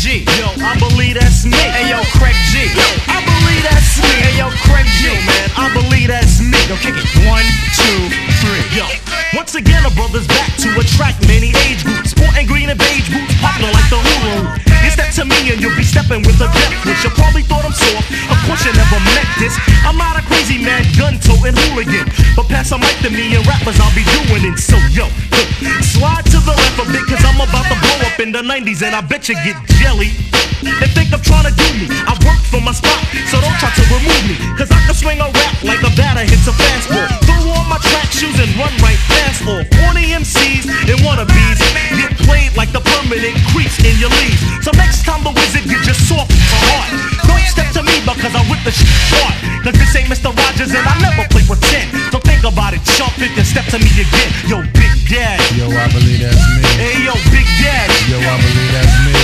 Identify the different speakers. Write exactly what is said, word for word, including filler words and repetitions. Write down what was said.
Speaker 1: G. Yo, I believe that's me. Hey yo, Craig G. Yo, I believe that's me. Hey yo, Craig G. Yo, man, I believe that's me. Yo, kick it. One, two, three. Yo. Once again, a brother's back to attract many age groups. Sporting green and beige boots, popular like the hula hoop. You step to me and you'll be stepping with a death wish. You probably thought I'm soft, of course you never met this. I'm not a crazy man, gun-toting hooligan, but pass a mic to me and rappers I'll be doing it. So yo, slide to the left a bit, cause I'm about to blow up in the nineties and I bet you get jelly. They think I'm trying to do me, I work for my spot, so don't try to remove me, cause I can swing a rap like a batter hits a fastball. Throw on my track shoes and run right past all forty M Cs and wannabes get played like the permanent creeps in your leaves. So next time the wizard gets your soft for hard, don't step to me because I whip the shit hard. Cause this ain't Mister Rogers and I never play pretend. So think about it, chump, if you step to me again. Yo, Big Daddy.
Speaker 2: Yo, I believe that's me.
Speaker 1: Hey yo, Big Daddy.
Speaker 2: Yo, I believe that's me.